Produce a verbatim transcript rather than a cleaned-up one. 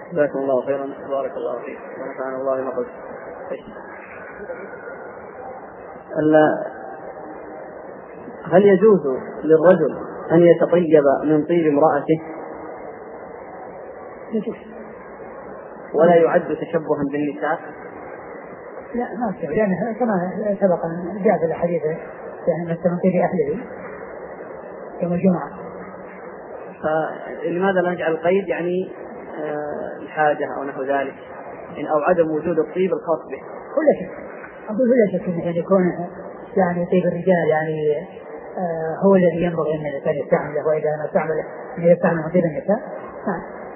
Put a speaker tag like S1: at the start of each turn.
S1: جزاكم الله خيرا، بارك الله فيك ونفعنا الله ما قلت. هل يجوز للرجل أن يتطيب من طيب امرأته ولا يعد تشبها بالنساء؟
S2: لا ما في، لأن كما سبق جاء في الحديث يعني مثل من طيب أهله يوم الجمعة.
S1: فلماذا لا نجعل القيد يعني الحاجة أو نحو ذلك أو عدم وجود الطيب الخاص به؟
S2: كل شيء أقول كل شيء أن يكون يعني طيب الرجال يعني آه هو الذي ينبغي أن الإنسان يستعمله، وإذا ما استعمله أن يستعمل طيب النساء.